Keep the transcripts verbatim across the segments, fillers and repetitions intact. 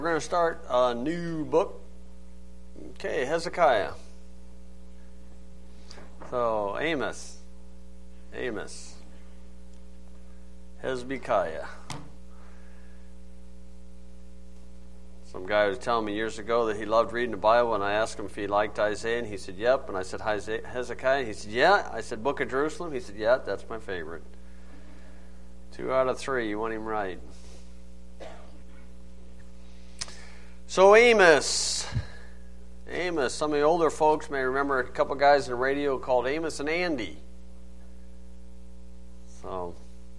We're going to start a new book. Okay, Hezekiah. So, Amos. Amos. Hezekiah. Some guy was telling me years ago that he loved reading the Bible, and I asked him if he liked Isaiah, and he said, yep. And I said, Hezekiah? And he said, yeah. I said, Book of Jerusalem? He said, yeah, that's my favorite. Two out of three, you want him right. So Amos, Amos, some of the older folks may remember a couple guys in the radio called Amos and Andy. So,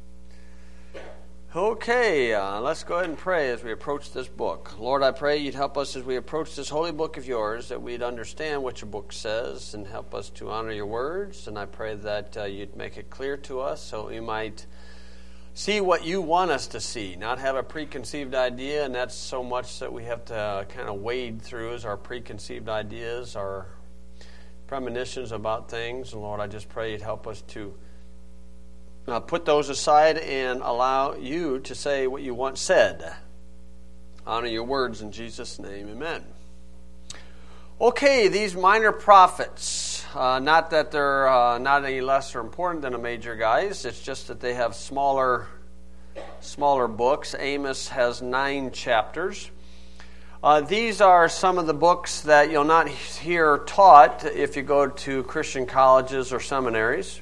okay, uh, let's go ahead and pray as we approach this book. Lord, I pray you'd help us as we approach this holy book of yours, that we'd understand what your book says and help us to honor your words. And I pray that uh, you'd make it clear to us so we might see what you want us to see, not have a preconceived idea, and that's so much that we have to kind of wade through is our preconceived ideas, our premonitions about things. And Lord, I just pray you'd help us to uh, put those aside and allow you to say what you want said. Honor your words in Jesus' name, amen. Okay, these minor prophets, uh, not that they're uh, not any less or important than the major guys, it's just that they have smaller smaller books. Amos has nine chapters. Uh, these are some of the books that you'll not hear taught if you go to Christian colleges or seminaries.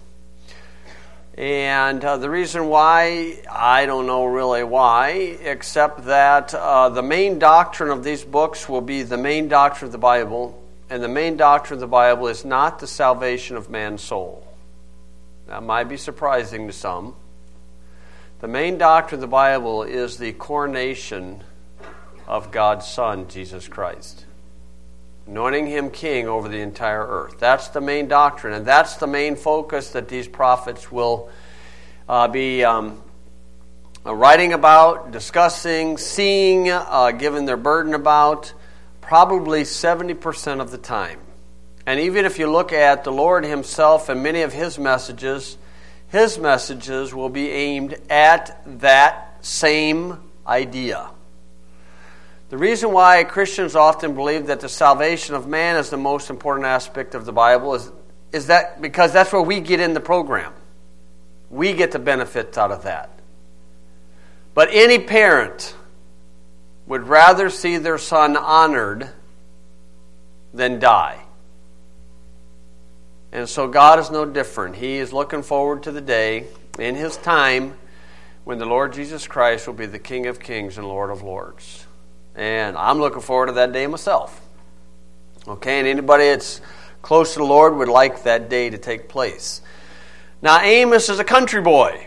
And uh, the reason why, I don't know really why, except that uh, the main doctrine of these books will be the main doctrine of the Bible, and the main doctrine of the Bible is not the salvation of man's soul. That might be surprising to some. The main doctrine of the Bible is the coronation of God's Son, Jesus Christ. Anointing him king over the entire earth. That's the main doctrine, and that's the main focus that these prophets will uh, be um, uh, writing about, discussing, seeing, uh, giving their burden about, probably seventy percent of the time. And even if you look at the Lord himself and many of his messages, his messages will be aimed at that same idea. The reason why Christians often believe that the salvation of man is the most important aspect of the Bible is, is that because that's where we get in the program. We get the benefits out of that. But any parent would rather see their son honored than die. And so God is no different. He is looking forward to the day in his time when the Lord Jesus Christ will be the King of Kings and Lord of Lords. And I'm looking forward to that day myself. Okay, and anybody that's close to the Lord would like that day to take place. Now, Amos is a country boy.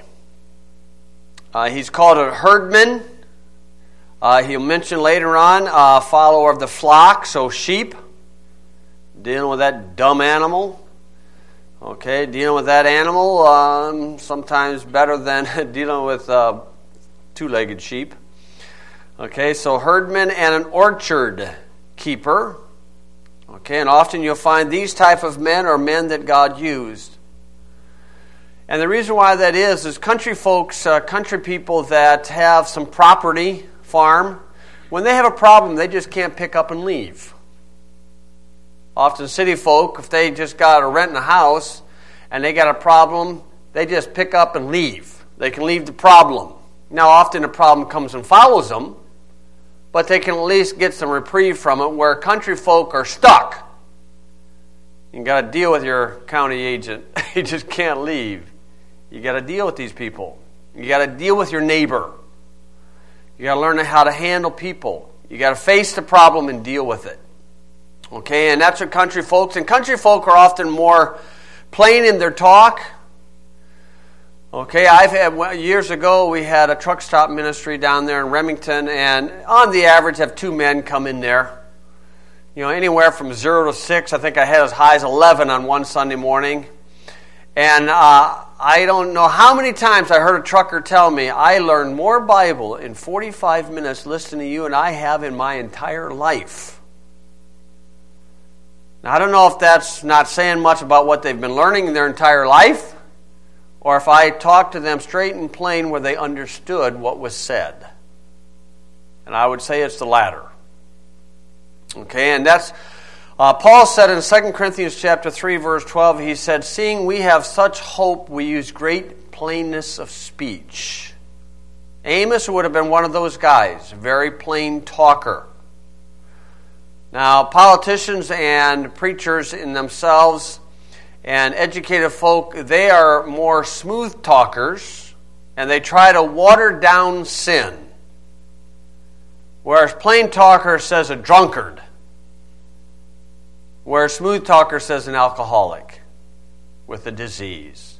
Uh, he's called a herdman. Uh, he'll mention later on a follower of the flock, so sheep. Dealing with that dumb animal. Okay, dealing with that animal um, sometimes better than dealing with uh, two-legged sheep. Okay, so herdman and an orchard keeper. Okay, and often you'll find these type of men are men that God used. And the reason why that is, is country folks, uh, country people that have some property, farm, when they have a problem, they just can't pick up and leave. Often city folk, if they just got to rent a house and they got a problem, they just pick up and leave. They can leave the problem. Now, often the problem comes and follows them, but they can at least get some reprieve from it, where country folk are stuck. You got to deal with your county agent. You just can't leave. You got to deal with these people. You got to deal with your neighbor. You got to learn how to handle people. You got to face the problem and deal with it. Okay, and that's what country folks, and country folk are often more plain in their talk. Okay, I've had, years ago, we had a truck stop ministry down there in Remington, and on the average, have two men come in there. You know, anywhere from zero to six. I think I had as high as eleven on one Sunday morning. And uh, I don't know how many times I heard a trucker tell me, I learned more Bible in forty-five minutes listening to you than I have in my entire life. Now, I don't know if that's not saying much about what they've been learning in their entire life, or if I talked to them straight and plain where they understood what was said. And I would say it's the latter. Okay, and that's, uh, Paul said in Second Corinthians chapter three, verse twelve, he said, seeing we have such hope, we use great plainness of speech. Amos would have been one of those guys, a very plain talker. Now, politicians and preachers in themselves and educated folk, they are more smooth talkers, and they try to water down sin. Whereas plain talker says a drunkard, whereas smooth talker says an alcoholic with a disease.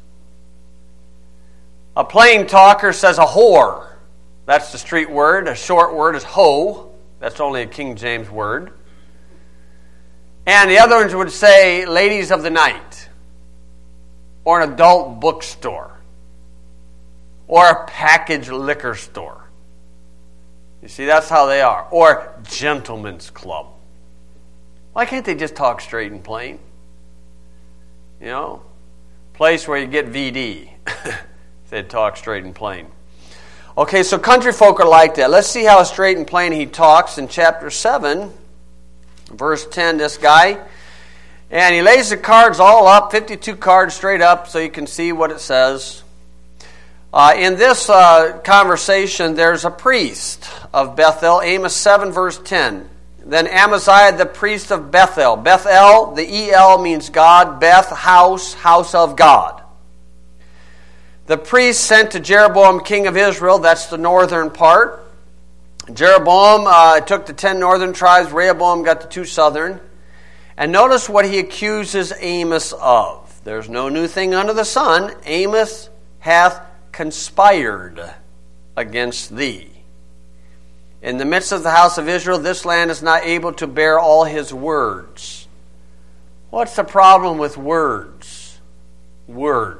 A plain talker says a whore. That's the street word. A short word is hoe. That's only a King James word. And the other ones would say ladies of the night, or an adult bookstore, or a packaged liquor store. You see, that's how they are. Or gentleman's club. Why can't they just talk straight and plain? You know, place where you get V D. They'd talk straight and plain. Okay, so country folk are like that. Let's see how straight and plain he talks in chapter seven, verse ten, this guy. And he lays the cards all up, fifty-two cards straight up, so you can see what it says. Uh, in this uh, conversation, there's a priest of Bethel, Amos seven, verse ten. Then Amaziah, the priest of Bethel. Bethel, the E L means God. Beth, house, house of God. The priest sent to Jeroboam, king of Israel. That's the northern part. Jeroboam uh, took the ten northern tribes. Rehoboam got the two southern. And notice what he accuses Amos of. There's no new thing under the sun. Amos hath conspired against thee. In the midst of the house of Israel, this land is not able to bear all his words. What's the problem with words? Words.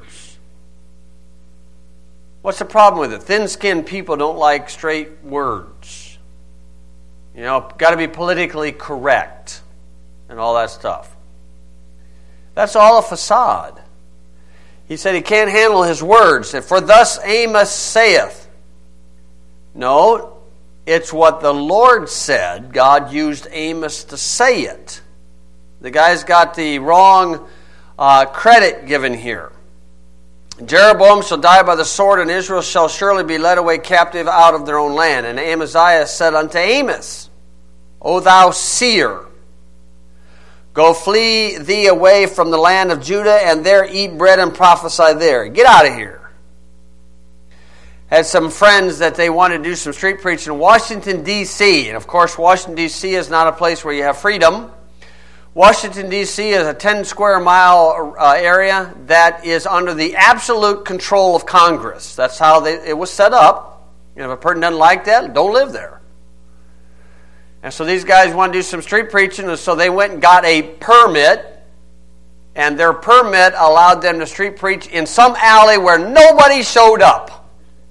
What's the problem with it? Thin-skinned people don't like straight words. You know, got to be politically correct and all that stuff. That's all a facade. He said he can't handle his words. For thus Amos saith. No, it's what the Lord said. God used Amos to say it. The guy's got the wrong uh, credit given here. Jeroboam shall die by the sword, and Israel shall surely be led away captive out of their own land. And Amaziah said unto Amos, O thou seer, go flee thee away from the land of Judah, and there eat bread and prophesy there. Get out of here. Had some friends that they wanted to do some street preaching in Washington, D C And of course, Washington, D C is not a place where you have freedom. Washington, D C is a ten square mile uh, area that is under the absolute control of Congress. That's how they, it was set up. And if a person doesn't like that, don't live there. And so these guys want to do some street preaching, and so they went and got a permit, and their permit allowed them to street preach in some alley where nobody showed up.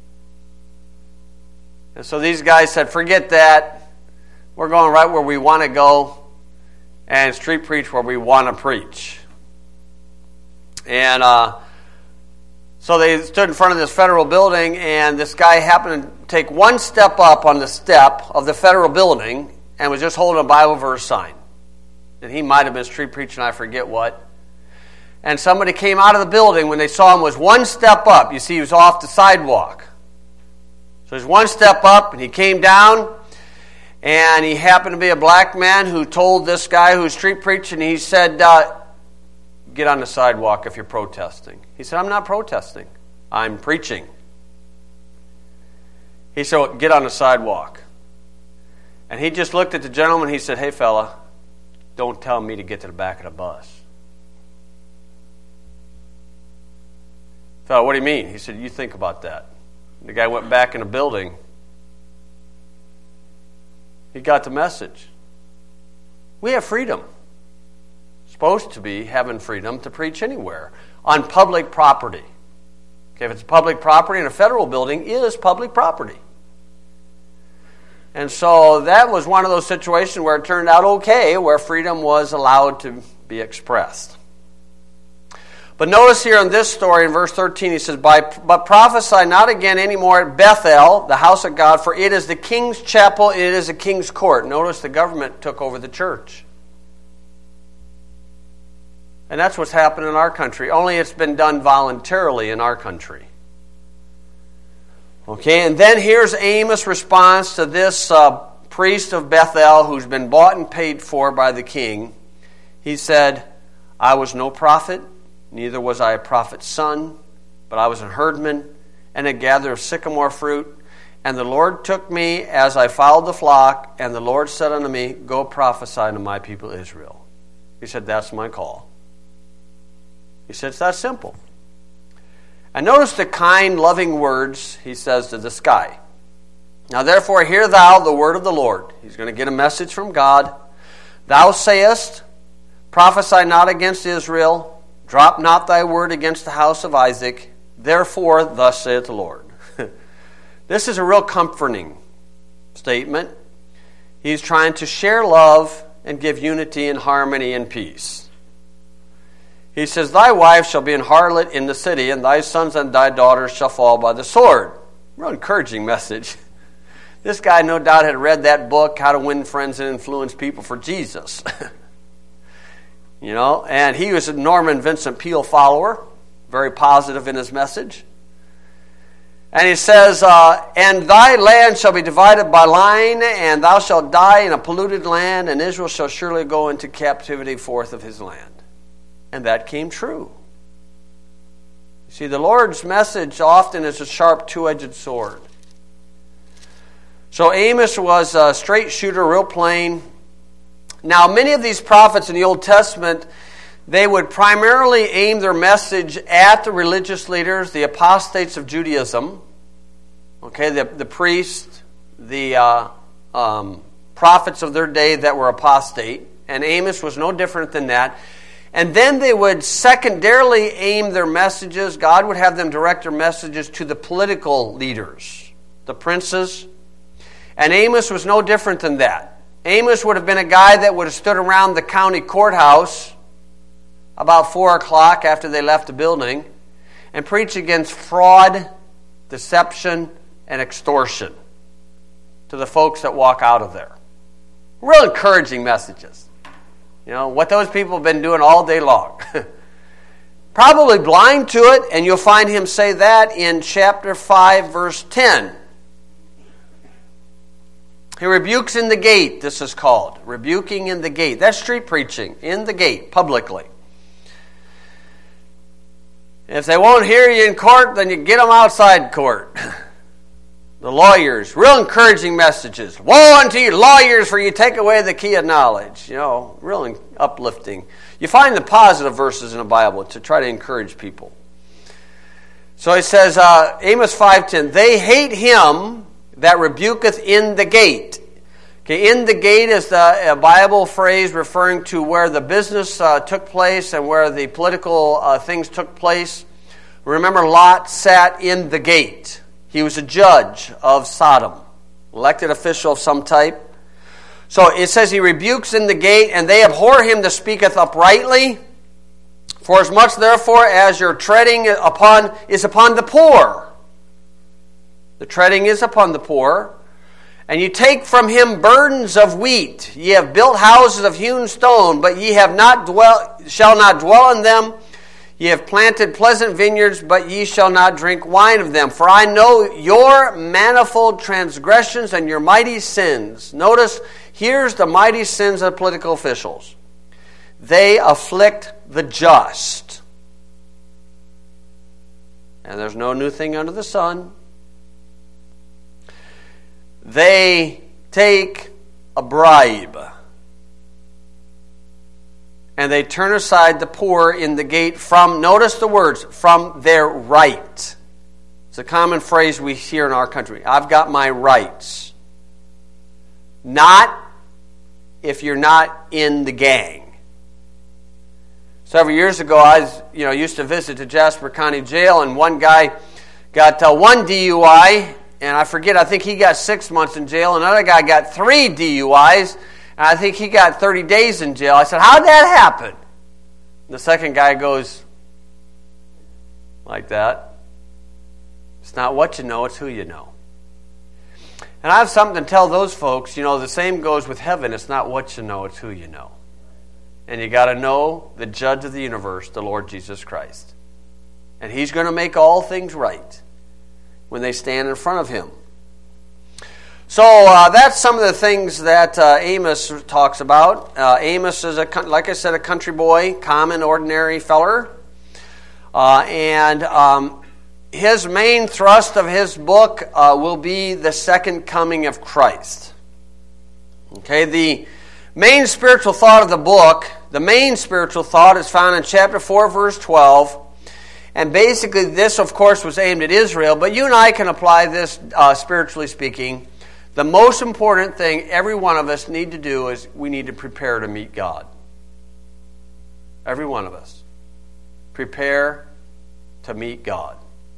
And so these guys said, forget that. We're going right where we want to go and street preach where we want to preach. And uh, so they stood in front of this federal building, and this guy happened to take one step up on the step of the federal building and was just holding a Bible verse sign. And he might have been street preaching, I forget what. And somebody came out of the building when they saw him was one step up. You see, he was off the sidewalk. So he's one step up, and he came down, and he happened to be a black man who told this guy who was street preaching, he said, uh, get on the sidewalk if you're protesting. He said, I'm not protesting. I'm preaching. He said, well, get on the sidewalk. And he just looked at the gentleman, he said, hey fella, don't tell me to get to the back of the bus. Fella, what do you mean? He said, you think about that. The guy went back in the building. He got the message. We have freedom. Supposed to be having freedom to preach anywhere on public property. Okay, if it's public property in a federal building, it is public property. And so that was one of those situations where it turned out okay, where freedom was allowed to be expressed. But notice here in this story, in verse thirteen, he says, By, But prophesy not again anymore at Bethel, the house of God, for it is the king's chapel, it is a king's court. Notice the government took over the church. And that's what's happened in our country. Only it's been done voluntarily in our country. Okay, and then here's Amos' response to this uh, priest of Bethel who's been bought and paid for by the king. He said, I was no prophet, neither was I a prophet's son, but I was a herdman and a gatherer of sycamore fruit. And the Lord took me as I followed the flock, and the Lord said unto me, Go prophesy to my people Israel. He said, that's my call. He said, it's that simple. And notice the kind, loving words he says to this guy. Now therefore hear thou the word of the Lord. He's going to get a message from God. Thou sayest, prophesy not against Israel, drop not thy word against the house of Isaac. Therefore, thus saith the Lord. This is a real comforting statement. He's trying to share love and give unity and harmony and peace. He says, Thy wife shall be an harlot in the city, and thy sons and thy daughters shall fall by the sword. Real encouraging message. This guy no doubt had read that book, How to Win Friends and Influence People for Jesus. You know, and he was a Norman Vincent Peale follower, very positive in his message. And he says, uh, And thy land shall be divided by line, and thou shalt die in a polluted land, and Israel shall surely go into captivity forth of his land. And that came true. You see, the Lord's message often is a sharp two-edged sword. So Amos was a straight shooter, real plain. Now, many of these prophets in the Old Testament, they would primarily aim their message at the religious leaders, the apostates of Judaism, okay, the, the priests, the uh, um, prophets of their day that were apostate. And Amos was no different than that. And then they would secondarily aim their messages, God would have them direct their messages to the political leaders, the princes. And Amos was no different than that. Amos would have been a guy that would have stood around the county courthouse about four o'clock after they left the building and preach against fraud, deception, and extortion to the folks that walk out of there. Real encouraging messages. You know, what those people have been doing all day long. Probably blind to it, and you'll find him say that in chapter five, verse ten. He rebukes in the gate, this is called. Rebuking in the gate. That's street preaching, in the gate, publicly. If they won't hear you in court, then you get them outside court. The lawyers, real encouraging messages. Woe unto you, lawyers, for you take away the key of knowledge. You know, real uplifting. You find the positive verses in the Bible to try to encourage people. So he says, uh, Amos five ten, they hate him that rebuketh in the gate. Okay, in the gate is the, a Bible phrase referring to where the business uh, took place and where the political uh, things took place. Remember, Lot sat in the gate. He was a judge of Sodom, elected official of some type. So it says he rebukes in the gate, and they abhor him that speaketh uprightly. For as much therefore as your treading upon is upon the poor. The treading is upon the poor. And you take from him burdens of wheat. Ye have built houses of hewn stone, but ye have not dwell, shall not dwell in them. Ye have planted pleasant vineyards, but ye shall not drink wine of them. For I know your manifold transgressions and your mighty sins. Notice, here's the mighty sins of political officials. They afflict the just. And there's no new thing under the sun. They take a bribe. And they turn aside the poor in the gate from, notice the words, from their right. It's a common phrase we hear in our country. I've got my rights. Not if you're not in the gang. Several years ago, I was, you know, used to visit the Jasper County Jail, and one guy got uh, one D U I, and I forget, I think he got six months in jail. Another guy got three D U Is, and I think he got thirty days in jail. I said, how'd that happen? The second guy goes, like that. It's not what you know, it's who you know. And I have something to tell those folks. You know, the same goes with heaven. It's not what you know, it's who you know. And you got to know the judge of the universe, the Lord Jesus Christ. And He's going to make all things right when they stand in front of Him. So uh, that's some of the things that uh, Amos talks about. Uh, Amos is, a like I said, a country boy, common, ordinary feller. Uh, and um, his main thrust of his book uh, will be the second coming of Christ. Okay, the main spiritual thought of the book, the main spiritual thought is found in chapter four, verse twelve. And basically this, of course, was aimed at Israel. But you and I can apply this, uh, spiritually speaking. The most important thing every one of us need to do is we need to prepare to meet God. Every one of us. Prepare to meet God.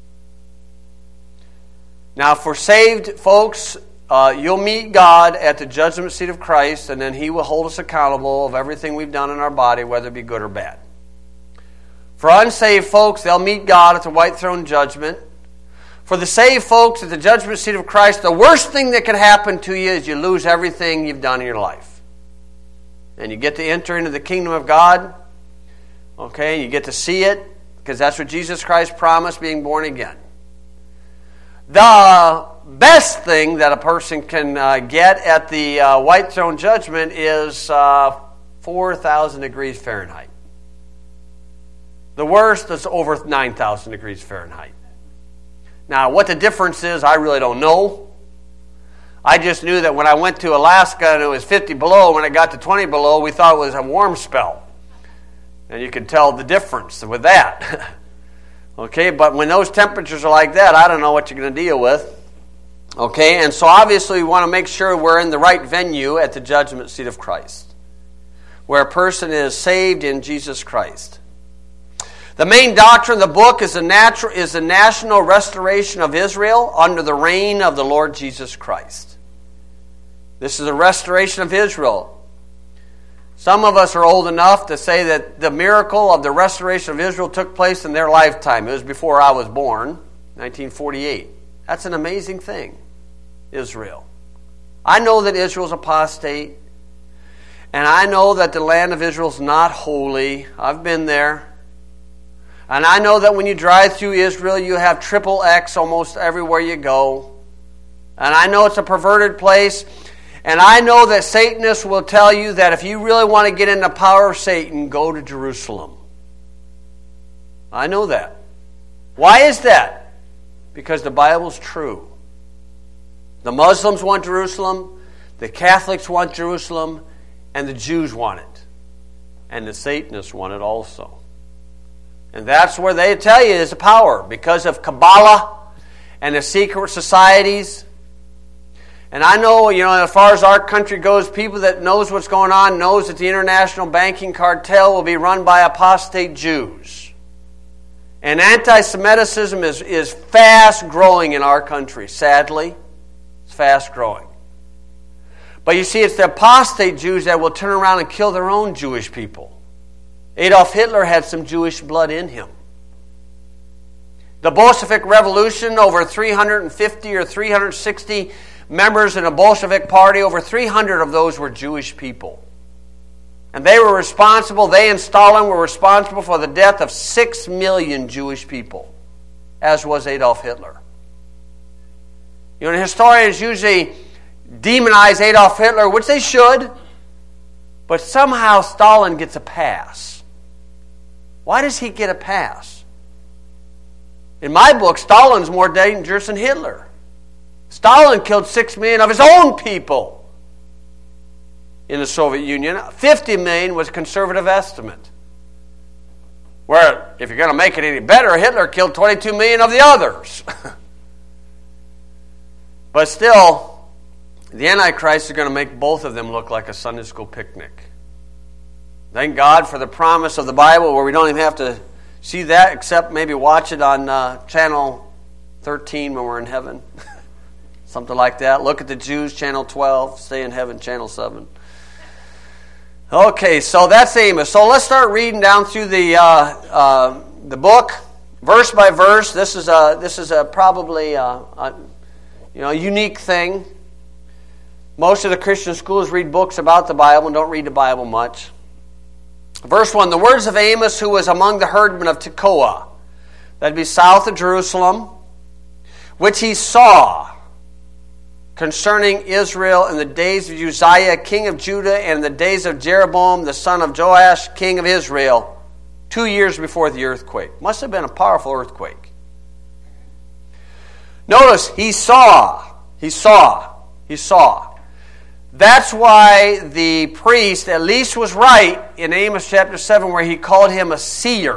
Now, for saved folks, uh, you'll meet God at the judgment seat of Christ, and then He will hold us accountable of everything we've done in our body, whether it be good or bad. For unsaved folks, they'll meet God at the white throne judgment. For the saved folks at the judgment seat of Christ, the worst thing that can happen to you is you lose everything you've done in your life. And you get to enter into the kingdom of God. Okay, you get to see it, because that's what Jesus Christ promised, being born again. The best thing that a person can uh, get at the uh, white throne judgment is uh, four thousand degrees Fahrenheit. The worst is over nine thousand degrees Fahrenheit. Now, what the difference is, I really don't know. I just knew that when I went to Alaska and it was fifty below, when it got to twenty below, we thought it was a warm spell. And you could tell the difference with that. Okay, but when those temperatures are like that, I don't know what you're going to deal with. Okay, and so obviously we want to make sure we're in the right venue at the judgment seat of Christ, where a person is saved in Jesus Christ. The main doctrine of the book is the natural is the national restoration of Israel under the reign of the Lord Jesus Christ. This is the restoration of Israel. Some of us are old enough to say that the miracle of the restoration of Israel took place in their lifetime. It was before I was born, nineteen forty-eight. That's an amazing thing, Israel. I know that Israel's apostate, and I know that the land of Israel's not holy. I've been there. And I know that when you drive through Israel, you have triple X almost everywhere you go. And I know it's a perverted place. And I know that Satanists will tell you that if you really want to get in the power of Satan, go to Jerusalem. I know that. Why is that? Because the Bible's true. The Muslims want Jerusalem, the Catholics want Jerusalem, and the Jews want it. And the Satanists want it also. And that's where they tell you is the power, because of Kabbalah and the secret societies. And I know, you know, as far as our country goes, people that knows what's going on knows that the international banking cartel will be run by apostate Jews. And anti-Semitism is, is fast growing in our country, sadly. It's fast growing. But you see, it's the apostate Jews that will turn around and kill their own Jewish people. Adolf Hitler had some Jewish blood in him. The Bolshevik Revolution, over three hundred fifty or three hundred sixty members in the Bolshevik Party, over three hundred of those were Jewish people. And they were responsible, they and Stalin were responsible for the death of six million Jewish people, as was Adolf Hitler. You know, historians usually demonize Adolf Hitler, which they should, but somehow Stalin gets a pass. Why does he get a pass? In my book, Stalin's more dangerous than Hitler. Stalin killed six million of his own people in the Soviet Union. fifty million was a conservative estimate. Where, if you're going to make it any better, Hitler killed twenty-two million of the others. But still, the Antichrist is going to make both of them look like a Sunday school picnic. Thank God for the promise of the Bible where we don't even have to see that except maybe watch it on uh, channel thirteen when we're in heaven. Something like that. Look at the Jews, channel twelve. Stay in heaven, channel seven. Okay, so that's Amos. So let's start reading down through the uh, uh, the book. verse by verse. This is a this is a probably a, a you know unique thing. Most of the Christian schools read books about the Bible and don't read the Bible much. Verse one, the words of Amos, who was among the herdmen of Tekoa, that'd be south of Jerusalem, which he saw concerning Israel in the days of Uzziah, king of Judah, and in the days of Jeroboam, the son of Joash, king of Israel, two years before the earthquake. Must have been a powerful earthquake. Notice, he saw, he saw, he saw. That's why the priest at least was right in Amos chapter seven where he called him a seer.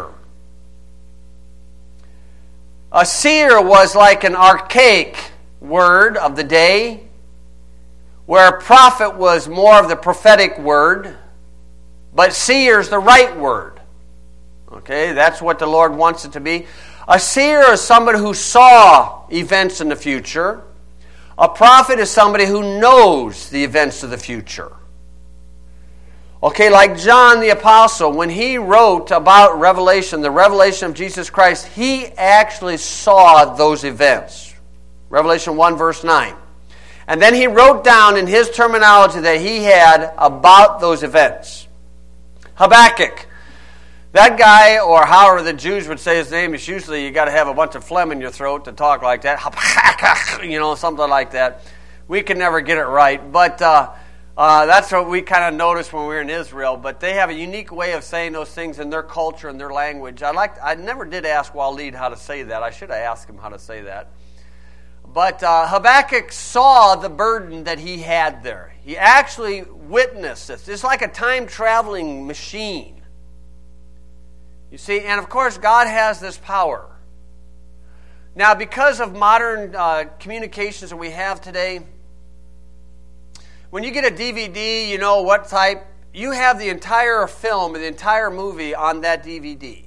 A seer was like an archaic word of the day, where a prophet was more of the prophetic word, but seer is the right word. Okay, that's what the Lord wants it to be. A seer is somebody who saw events in the future. A prophet is somebody who knows the events of the future. Okay, like John the Apostle, when he wrote about Revelation, the revelation of Jesus Christ, he actually saw those events. Revelation one verse nine. And then he wrote down in his terminology that he had about those events. Habakkuk. That guy, or however the Jews would say his name, is usually you got to have a bunch of phlegm in your throat to talk like that. Habakkuk, you know, something like that. We can never get it right, but uh, uh, that's what we kind of noticed when we were in Israel. But they have a unique way of saying those things in their culture and their language. I like. I never did ask Waleed how to say that. I should have asked him how to say that. But uh, Habakkuk saw the burden that he had there. He actually witnessed this. It's like a time-traveling machine. You see, and of course, God has this power. Now, because of modern uh, communications that we have today, when you get a D V D, you know what type, you have the entire film, the entire movie on that D V D.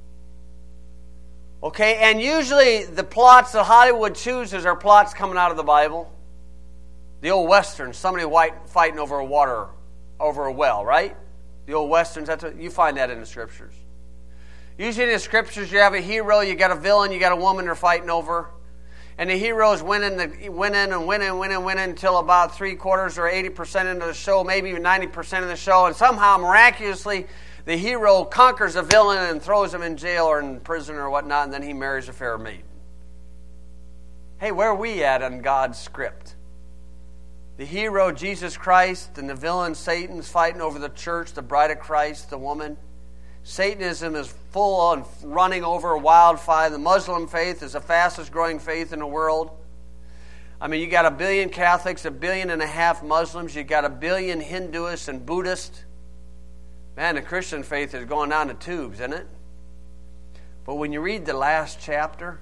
Okay, and usually the plots that Hollywood chooses are plots coming out of the Bible. The old westerns, somebody white fighting over a water, over a well, right? The old westerns, that's what, you find that in the scriptures. Usually in the scriptures, you have a hero, you got a villain, you got a woman they're fighting over. And the hero's winning, the, winning and winning and winning, winning until about three quarters or eighty percent into the show, maybe even ninety percent of the show. And somehow, miraculously, the hero conquers a villain and throws him in jail or in prison or whatnot, and then he marries a fair maiden. Hey, where are we at in God's script? The hero, Jesus Christ, and the villain, Satan's fighting over the church, the bride of Christ, the woman. Satanism is full on running over a wildfire. The Muslim faith is the fastest growing faith in the world. I mean, you got a billion Catholics, a billion and a half Muslims, you got a billion Hinduists and Buddhists. Man, the Christian faith is going down the tubes, isn't it? But when you read the last chapter,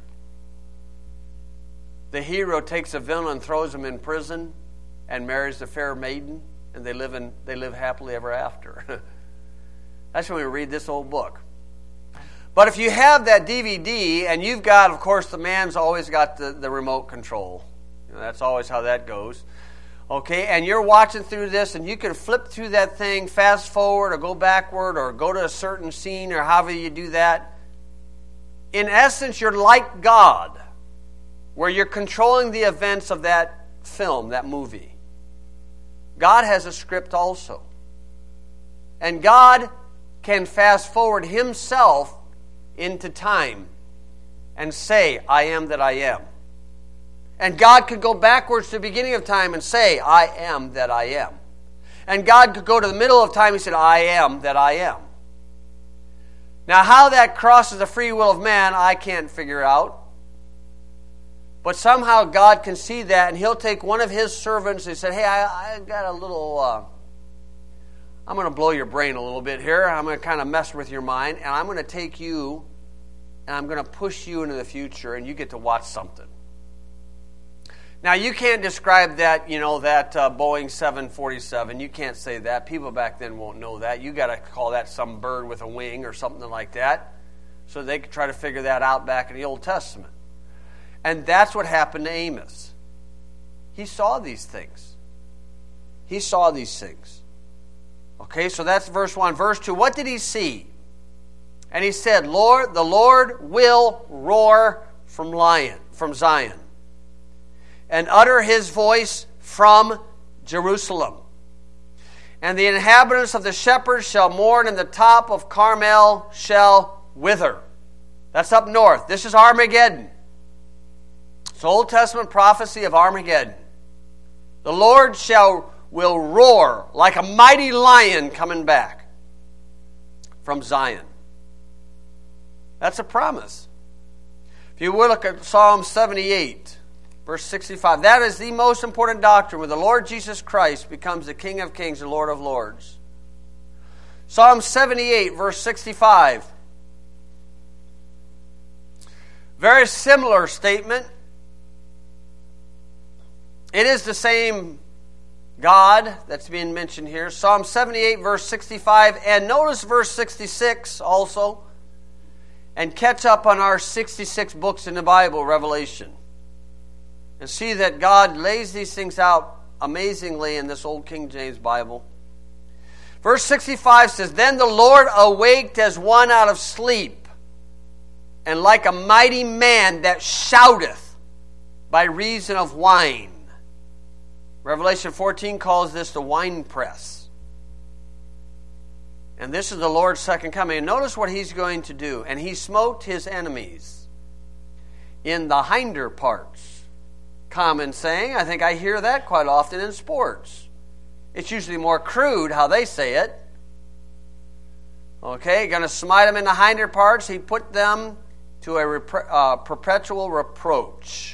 the hero takes a villain and throws him in prison and marries the fair maiden, and they live in they live happily ever after. That's when we read this old book. But if you have that D V D, and you've got, of course, the man's always got the, the remote control. You know, that's always how that goes. Okay, and you're watching through this, and you can flip through that thing, fast forward, or go backward, or go to a certain scene, or however you do that. In essence, you're like God, where you're controlling the events of that film, that movie. God has a script also. And God can fast forward himself into time and say, I am that I am. And God could go backwards to the beginning of time and say, I am that I am. And God could go to the middle of time and say, I am that I am. Now, how that crosses the free will of man, I can't figure out. But somehow God can see that, and he'll take one of his servants and say, hey, I, I got a little... Uh, I'm going to blow your brain a little bit here. I'm going to kind of mess with your mind, and I'm going to take you, and I'm going to push you into the future, and you get to watch something. Now, you can't describe that, you know, that uh, Boeing seven forty-seven. You can't say that. People back then won't know that. You got to call that some bird with a wing or something like that. So they could try to figure that out back in the Old Testament. And that's what happened to Amos. He saw these things. He saw these things. Okay, so that's verse one. Verse two, what did he see? And he said, Lord, the Lord will roar from Lion, from Zion, and utter his voice from Jerusalem. And the inhabitants of the shepherds shall mourn, and the top of Carmel shall wither. That's up north. This is Armageddon. It's Old Testament prophecy of Armageddon. The Lord shall will roar like a mighty lion coming back from Zion. That's a promise. If you will look at Psalm seventy-eight, verse sixty-five, that is the most important doctrine where the Lord Jesus Christ becomes the King of Kings and Lord of Lords. Psalm seventy-eight, verse sixty-five. Very similar statement. It is the same God that's being mentioned here. Psalm seventy-eight, verse sixty-five. And notice verse sixty-six also. And catch up on our sixty-six books in the Bible, Revelation. And see that God lays these things out amazingly in this old King James Bible. Verse sixty-five says, Then the Lord awaked as one out of sleep, and like a mighty man that shouteth by reason of wine. Revelation fourteen calls this the winepress. And this is the Lord's second coming. And notice what he's going to do. And he smote his enemies in the hinder parts. Common saying. I think I hear that quite often in sports. It's usually more crude how they say it. Okay, going to smite them in the hinder parts. He put them to a rep- uh, perpetual reproach.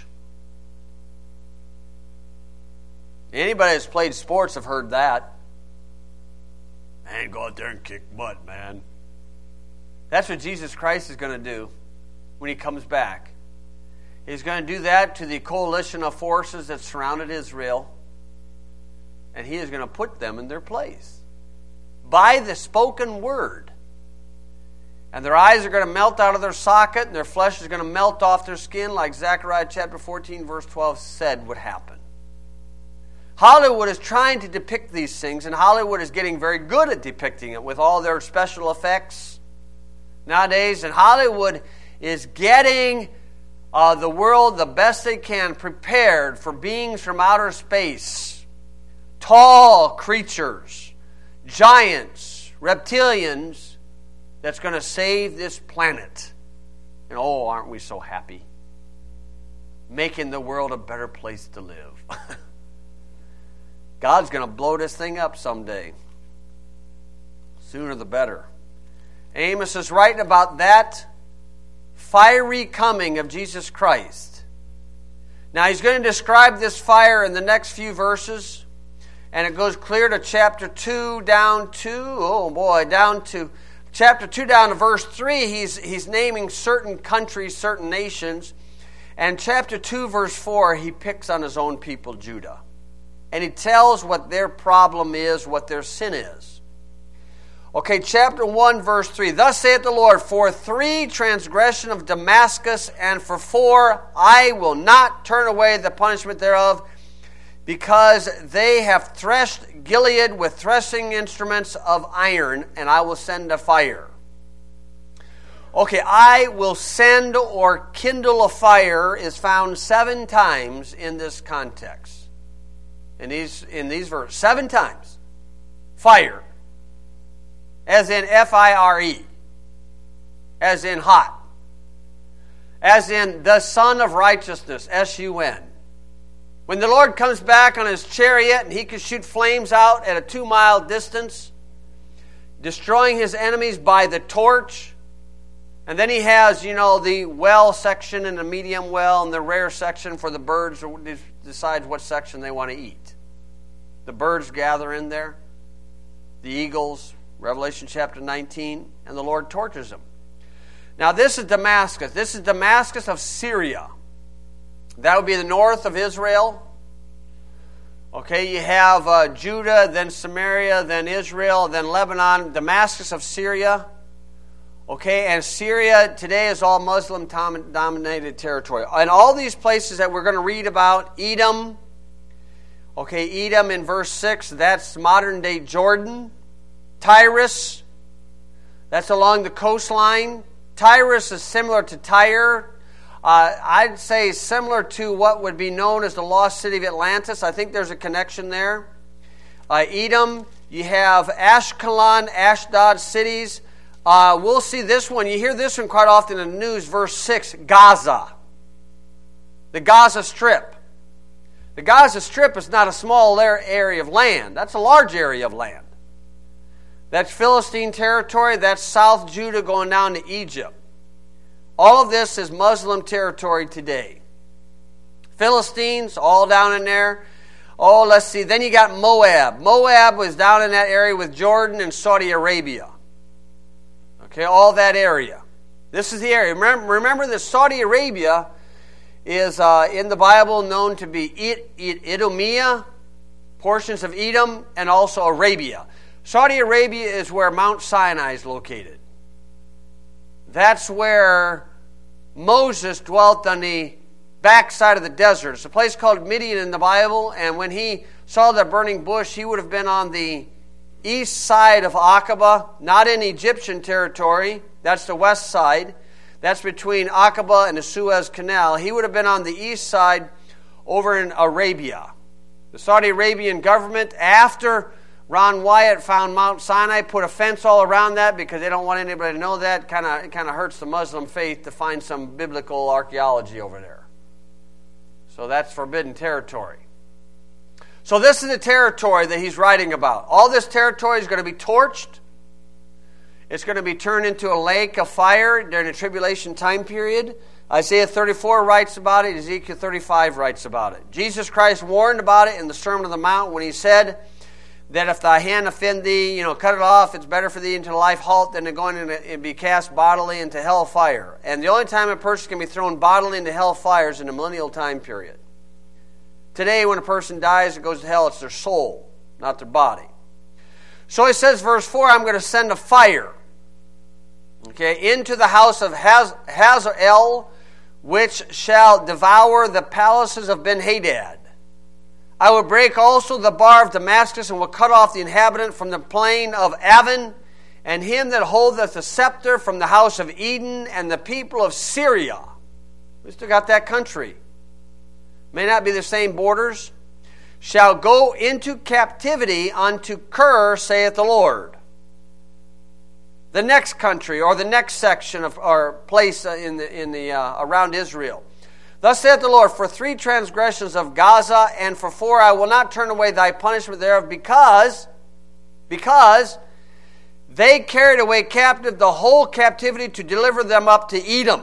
Anybody that's played sports have heard that. Man, go out there and kick butt, man. That's what Jesus Christ is going to do when he comes back. He's going to do that to the coalition of forces that surrounded Israel. And he is going to put them in their place. By the spoken word. And their eyes are going to melt out of their socket, and their flesh is going to melt off their skin, like Zechariah chapter fourteen, verse twelve said would happen. Hollywood is trying to depict these things, and Hollywood is getting very good at depicting it with all their special effects nowadays. And Hollywood is getting uh, the world the best they can prepared for beings from outer space. Tall creatures, giants, reptilians, that's going to save this planet. And oh, aren't we so happy? Making the world a better place to live. God's going to blow this thing up someday. Sooner the better. Amos is writing about that fiery coming of Jesus Christ. Now he's going to describe this fire in the next few verses. And it goes clear to chapter two down to, oh boy, down to chapter two down to verse three. He's, he's naming certain countries, certain nations. And chapter two verse four, he picks on his own people, Judah. And he tells what their problem is, what their sin is. Okay, chapter one, verse three. Thus saith the Lord, For three transgression of Damascus, and for four I will not turn away the punishment thereof, because they have threshed Gilead with threshing instruments of iron, and I will send a fire. Okay, I will send or kindle a fire is found seven times in this context. In these, in these verses. Seven times. Fire. As in F I R E. As in hot. As in the Son of Righteousness. S U N. When the Lord comes back on his chariot and he can shoot flames out at a two mile distance, destroying his enemies by the torch. And then he has, you know, the well section and the medium well and the rare section for the birds who decides what section they want to eat. The birds gather in there. The eagles, Revelation chapter nineteen, and the Lord tortures them. Now this is Damascus. This is Damascus of Syria. That would be the north of Israel. Okay, you have uh, Judah, then Samaria, then Israel, then Lebanon, Damascus of Syria. Okay, and Syria today is all Muslim-dominated territory. And all these places that we're going to read about, Edom, okay, Edom in verse six, that's modern-day Jordan. Tyrus, That's along the coastline. Tyrus is similar to Tyre. Uh, I'd say similar to what would be known as the lost city of Atlantis. I think there's a connection there. Uh, Edom, you have Ashkelon, Ashdod cities. Uh, we'll see this one. You hear this one quite often in the news. Verse six, Gaza. The Gaza Strip. The Gaza Strip is not a small area of land. That's a large area of land. That's Philistine territory. That's South Judah going down to Egypt. All of this is Muslim territory today. Philistines, all down in there. Oh, let's see. Then you got Moab. Moab was down in that area with Jordan and Saudi Arabia. Okay, all that area. This is the area. Remember, remember that Saudi Arabia is uh, in the Bible known to be Ed- Ed- Edomia, portions of Edom, and also Arabia. Saudi Arabia is where Mount Sinai is located. That's where Moses dwelt on the backside of the desert. It's a place called Midian in the Bible, and when he saw the burning bush, he would have been on the east side of Aqaba, not in Egyptian territory. That's the west side. That's between Aqaba and the Suez Canal. He would have been on the east side over in Arabia. The Saudi Arabian government, after Ron Wyatt found Mount Sinai, put a fence all around that because they don't want anybody to know that. Kind of, it kind of hurts the Muslim faith to find some biblical archaeology over there. So that's forbidden territory. So this is the territory that he's writing about. All this territory is going to be torched. It's going to be turned into a lake of fire during the tribulation time period. Isaiah thirty-four writes about it. Ezekiel thirty-five writes about it. Jesus Christ warned about it in the Sermon on the Mount when he said that if thy hand offend thee, you know, cut it off. It's better for thee into life halt than to go in and be cast bodily into hell fire. And the only time a person can be thrown bodily into hell fire is in the millennial time period. Today, when a person dies and goes to hell, it's their soul, not their body. So he says, verse four, I'm going to send a fire, okay, into the house of Haz- Hazael, which shall devour the palaces of Ben-Hadad. I will break also the bar of Damascus, and will cut off the inhabitant from the plain of Avon, and him that holdeth the scepter from the house of Eden, and the people of Syria. We still got that country. May not be the same borders. Shall go into captivity unto Kir, saith the Lord. The next country, or the next section of or place in the in the uh, around Israel. Thus saith the Lord, for three transgressions of Gaza, and for four I will not turn away thy punishment thereof, because, because they carried away captive the whole captivity to deliver them up to Edom.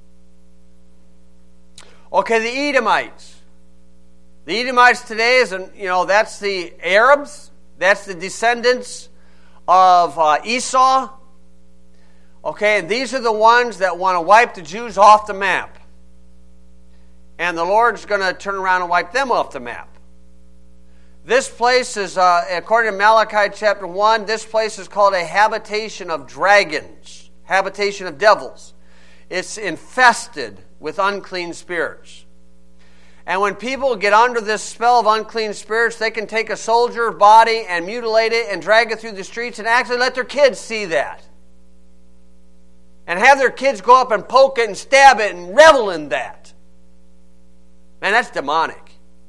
Okay, the Edomites. The Edomites today is, you know, that's the Arabs. That's the descendants of uh, Esau. Okay, and these are the ones that want to wipe the Jews off the map. And the Lord's going to turn around and wipe them off the map. This place is, uh, according to Malachi chapter one, this place is called a habitation of dragons, habitation of devils. It's infested with unclean spirits. And when people get under this spell of unclean spirits, they can take a soldier's body and mutilate it and drag it through the streets and actually let their kids see that. And have their kids go up and poke it and stab it and revel in that. Man, that's demonic.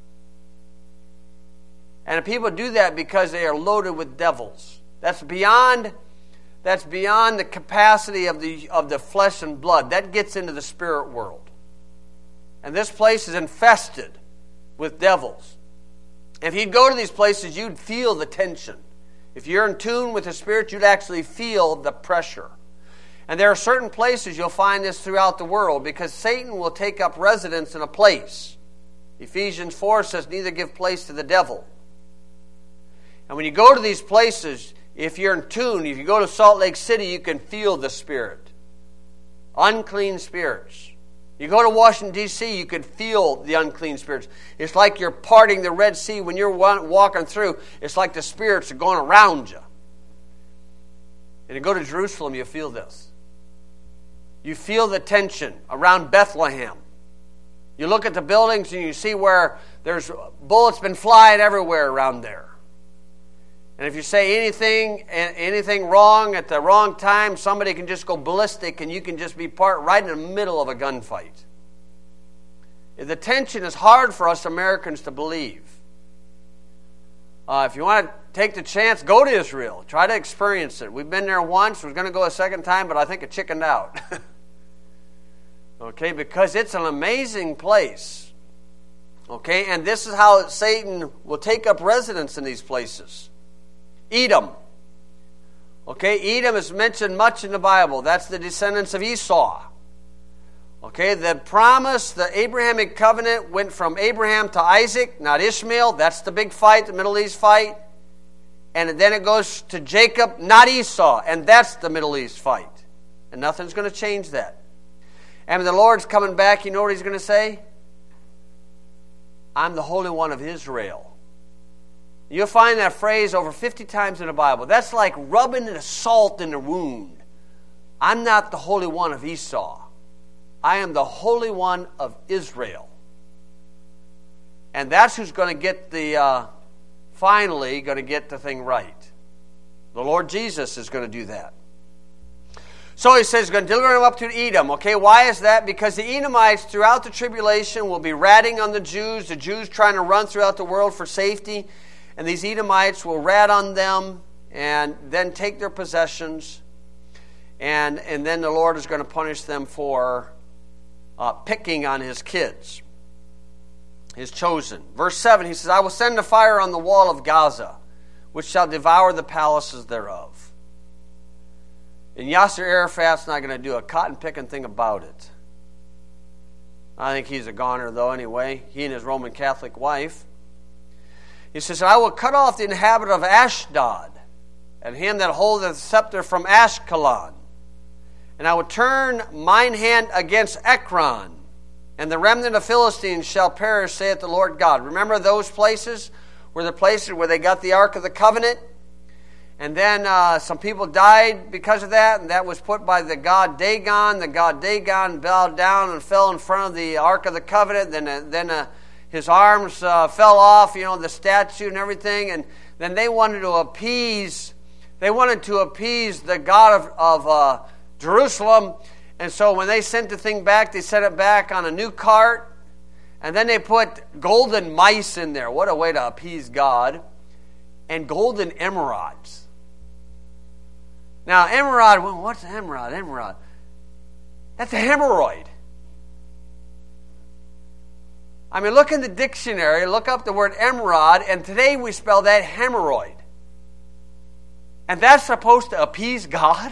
And people do that because they are loaded with devils. That's beyond, that's beyond the capacity of the, of the flesh and blood. That gets into the spirit world. And this place is infested with devils. If you'd go to these places, you'd feel the tension. If you're in tune with the Spirit, you'd actually feel the pressure. And there are certain places you'll find this throughout the world because Satan will take up residence in a place. Ephesians four says, neither give place to the devil. And when you go to these places, if you're in tune, if you go to Salt Lake City, you can feel the Spirit. Unclean spirits. You go to Washington, D C, you can feel the unclean spirits. It's like you're parting the Red Sea when you're walking through. It's like the spirits are going around you. And you go to Jerusalem, you feel this. You feel the tension around Bethlehem. You look at the buildings and you see where there's bullets been flying everywhere around there. And if you say anything anything wrong at the wrong time, somebody can just go ballistic and you can just be part right in the middle of a gunfight. The tension is hard for us Americans to believe. Uh, if you want to take the chance, go to Israel. Try to experience it. We've been there once. We're going to go a second time, but I think it chickened out. Okay, because it's an amazing place. Okay, and this is how Satan will take up residence in these places. Edom. Okay, Edom is mentioned much in the Bible. That's the descendants of Esau. Okay, the promise, the Abrahamic covenant went from Abraham to Isaac, not Ishmael. That's the big fight, the Middle East fight. And then it goes to Jacob, not Esau. And that's the Middle East fight. And nothing's going to change that. And when the Lord's coming back, you know what He's going to say? I'm the Holy One of Israel. You'll find that phrase over fifty times in the Bible. That's like rubbing the salt in the wound. I'm not the Holy One of Esau. I am the Holy One of Israel. And that's who's going to get the, uh, finally, going to get the thing right. The Lord Jesus is going to do that. So He says He's going to deliver them up to Edom. Okay, why is that? Because the Edomites throughout the tribulation will be ratting on the Jews. The Jews trying to run throughout the world for safety. And these Edomites will rat on them and then take their possessions. And, and then the Lord is going to punish them for uh, picking on His kids, His chosen. Verse seven, He says, I will send a fire on the wall of Gaza, which shall devour the palaces thereof. And Yasser Arafat's not going to do a cotton-picking thing about it. I think he's a goner, though, anyway. He and his Roman Catholic wife. He says, I will cut off the inhabitant of Ashdod, and him that holdeth the scepter from Ashkelon. And I will turn mine hand against Ekron, and the remnant of Philistines shall perish, saith the Lord God. Remember those places were the places where they got the Ark of the Covenant? And then uh, some people died because of that, and that was put by the god Dagon. The god Dagon bowed down and fell in front of the Ark of the Covenant. Then, uh, then uh, his arms uh, fell off, you know, the statue and everything. And then they wanted to appease, they wanted to appease the God of, of uh, Jerusalem. And so when they sent the thing back, they sent it back on a new cart. And then they put golden mice in there. What a way to appease God. And golden emeralds. Now, emerald, well, what's an emerald? Emerald. That's a hemorrhoid. I mean, look in the dictionary, look up the word emerald, and today we spell that hemorrhoid. And that's supposed to appease God?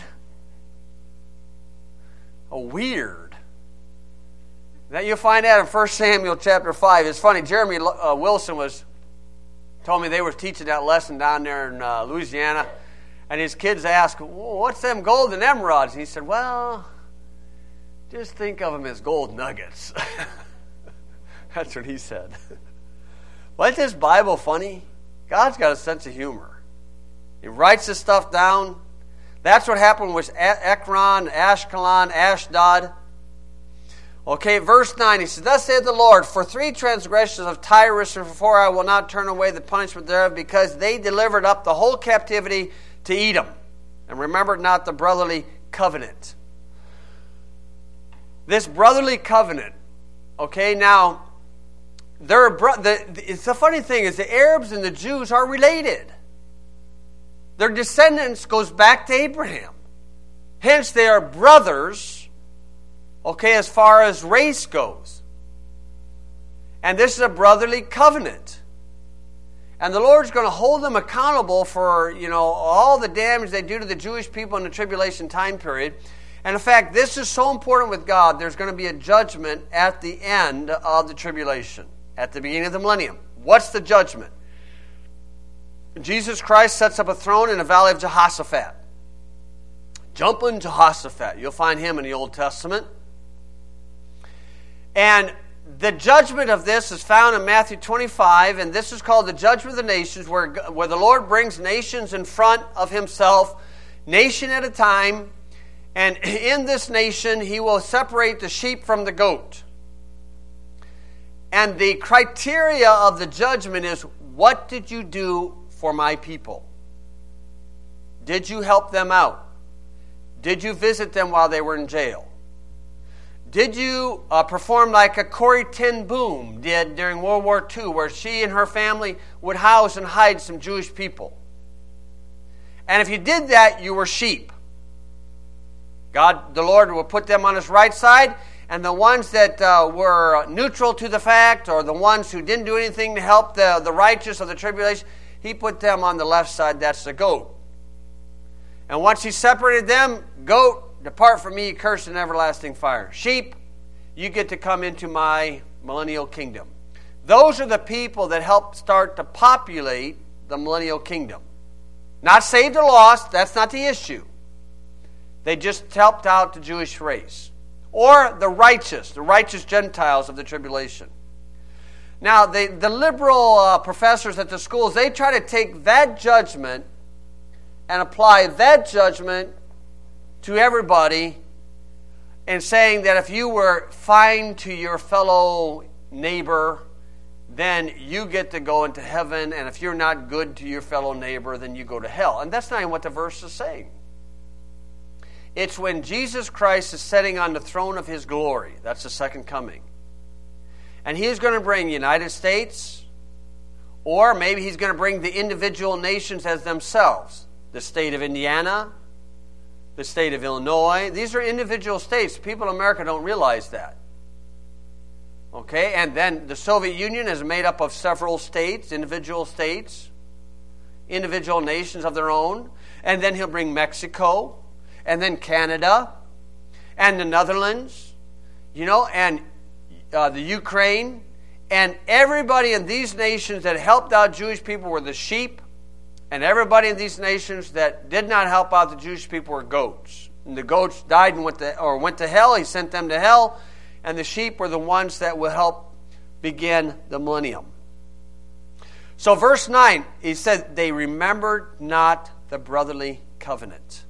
Oh, weird. That you'll find that in First Samuel chapter five. It's funny, Jeremy uh, Wilson was told me they were teaching that lesson down there in uh, Louisiana. And his kids asked, well, what's them golden emeralds? And he said, well, just think of them as gold nuggets. That's what he said. Well, isn't this Bible funny? God's got a sense of humor. He writes this stuff down. That's what happened with Ekron, Ashkelon, Ashdod. Okay, verse nine, he says, thus saith the Lord, for three transgressions of Tyrus and for four I will not turn away the punishment thereof, because they delivered up the whole captivity to Edom, and remembered not the brotherly covenant. This brotherly covenant, okay, now, they're bro- the, it's the funny thing is the Arabs and the Jews are related. Their descendants goes back to Abraham. Hence, they are brothers, okay, as far as race goes. And this is a brotherly covenant. And the Lord's going to hold them accountable for, you know, all the damage they do to the Jewish people in the tribulation time period. And in fact, this is so important with God, there's going to be a judgment at the end of the tribulation, at the beginning of the millennium. What's the judgment? Jesus Christ sets up a throne in the valley of Jehoshaphat. Jumping Jehoshaphat. You'll find him in the Old Testament. And the judgment of this is found in Matthew twenty-five, and this is called the judgment of the nations, where, where the Lord brings nations in front of Himself, nation at a time, and in this nation He will separate the sheep from the goat. And the criteria of the judgment is, what did you do for my people? Did you help them out? Did you visit them while they were in jail? Did you uh, perform like a Corrie ten Boom did during World War Two, where she and her family would house and hide some Jewish people? And if you did that, you were sheep. God, the Lord, will put them on His right side, and the ones that uh, were neutral to the fact, or the ones who didn't do anything to help the, the righteous of the tribulation, He put them on the left side. That's the goat. And once He separated them, goat, depart from me, cursed in everlasting fire. Sheep, you get to come into my millennial kingdom. Those are the people that helped start to populate the millennial kingdom. Not saved or lost, that's not the issue. They just helped out the Jewish race. Or the righteous, the righteous Gentiles of the tribulation. Now, the, the liberal uh, professors at the schools, they try to take that judgment and apply that judgment to everybody, and saying that if you were fine to your fellow neighbor, then you get to go into heaven, and if you're not good to your fellow neighbor, then you go to hell. And that's not even what the verse is saying. It's when Jesus Christ is sitting on the throne of His glory. That's the second coming. And He is going to bring the United States, or maybe He's going to bring the individual nations as themselves. The state of Indiana, the state of Illinois. These are individual states. People in America don't realize that. Okay, and then the Soviet Union is made up of several states, individual states, individual nations of their own. And then He'll bring Mexico, and then Canada, and the Netherlands, you know, and uh, the Ukraine. And everybody in these nations that helped out Jewish people were the sheep. And everybody in these nations that did not help out the Jewish people were goats. And the goats died and went to, or went to hell. He sent them to hell. And the sheep were the ones that will help begin the millennium. So verse nine, he said, they remembered not the brotherly covenant.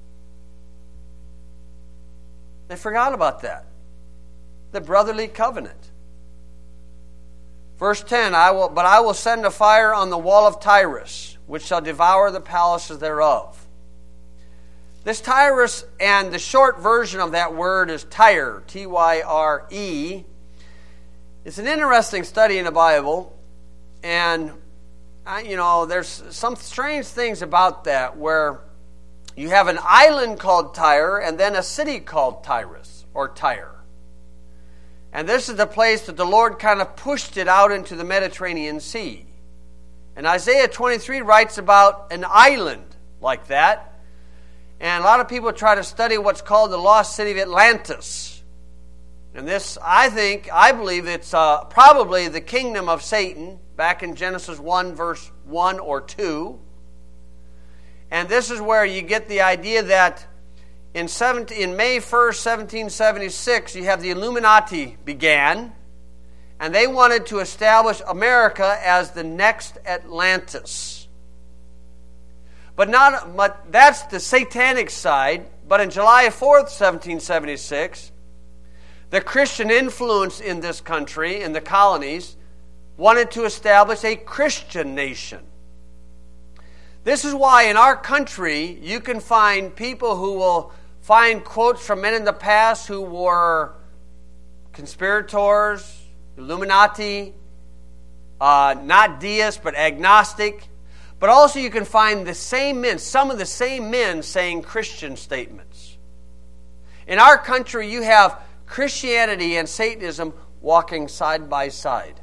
They forgot about that. The brotherly covenant. Verse ten, I will, but I will send a fire on the wall of Tyrus, which shall devour the palaces thereof. This Tyrus, and the short version of that word is Tyre, T Y R E. It's an interesting study in the Bible, and I, you know, there's some strange things about that, where you have an island called Tyre, and then a city called Tyrus, or Tyre. And this is the place that the Lord kind of pushed it out into the Mediterranean Sea. And Isaiah twenty-three writes about an island like that. And a lot of people try to study what's called the lost city of Atlantis. And this, I think, I believe it's uh, probably the kingdom of Satan, back in Genesis one, verse one or two. And this is where you get the idea that in, seventeen, in May first, seventeen seventy-six, you have the Illuminati began. And they wanted to establish America as the next Atlantis. But not, but that's the satanic side. But in July fourth, seventeen seventy-six, the Christian influence in this country, in the colonies, wanted to establish a Christian nation. This is why in our country you can find people who will find quotes from men in the past who were conspirators, Illuminati, uh, not deists but agnostic. But also you can find the same men, some of the same men saying Christian statements. In our country you have Christianity and Satanism walking side by side.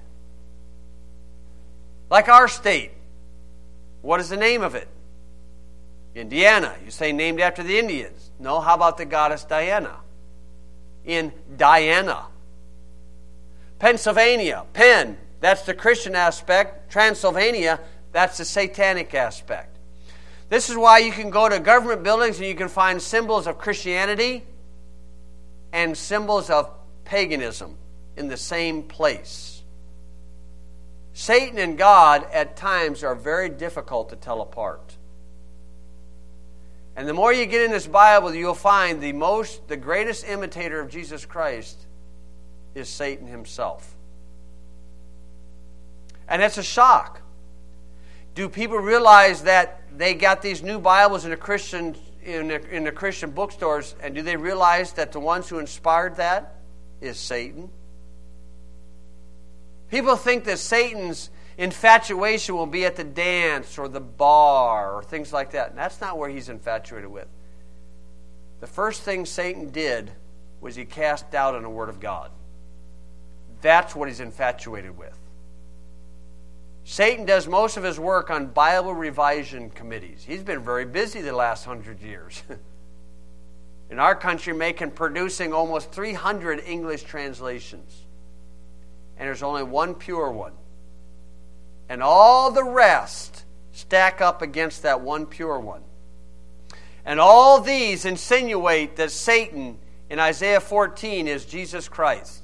Like our state. What is the name of it? Indiana. You say named after the Indians. No, how about the goddess Diana? In Diana. Pennsylvania. Penn. That's the Christian aspect. Transylvania. That's the satanic aspect. This is why you can go to government buildings and you can find symbols of Christianity and symbols of paganism in the same place. Satan and God at times are very difficult to tell apart. And the more you get in this Bible, you'll find the most, the greatest imitator of Jesus Christ is Satan himself. And it's a shock. Do people realize that they got these new Bibles in the Christian in the, in the Christian bookstores, and do they realize that the ones who inspired that is Satan? People think that Satan's infatuation will be at the dance or the bar or things like that. And that's not where he's infatuated with. The first thing Satan did was he cast doubt on the Word of God. That's what he's infatuated with. Satan does most of his work on Bible revision committees. He's been very busy the last hundred years. In our country, making, producing almost three hundred English translations. And there's only one pure one. And all the rest stack up against that one pure one. And all these insinuate that Satan in Isaiah fourteen is Jesus Christ.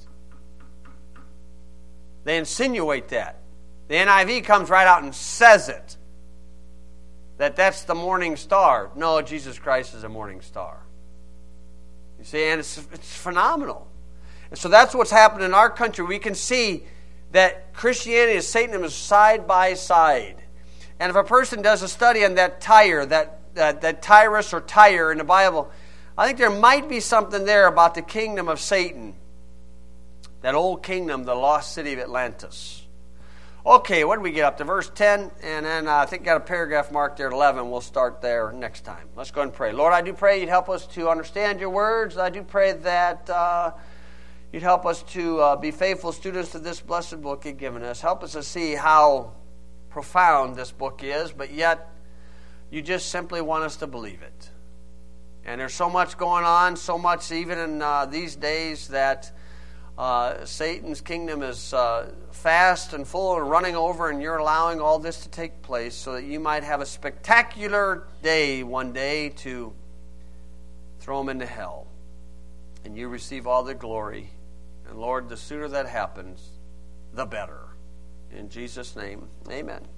They insinuate that. The N I V comes right out and says it. That that's the morning star. No, Jesus Christ is a morning star. You see, and it's, it's phenomenal. And so that's what's happened in our country. We can see that Christianity and Satanism is side by side. And if a person does a study on that Tyre, that, that, that Tyrus or Tyre in the Bible, I think there might be something there about the kingdom of Satan. That old kingdom, the lost city of Atlantis. Okay, what did we get up to? Verse ten, and then uh, I think got a paragraph marked there at eleven. We'll start there next time. Let's go ahead and pray. Lord, I do pray you'd help us to understand your words. I do pray that uh, you'd help us to uh, be faithful students of this blessed book you've given us. Help us to see how profound this book is, but yet you just simply want us to believe it. And there's so much going on, so much even in uh, these days that Uh, Satan's kingdom is uh, fast and full and running over, and you're allowing all this to take place so that you might have a spectacular day one day to throw him into hell. And you receive all the glory. And Lord, the sooner that happens, the better. In Jesus' name, amen.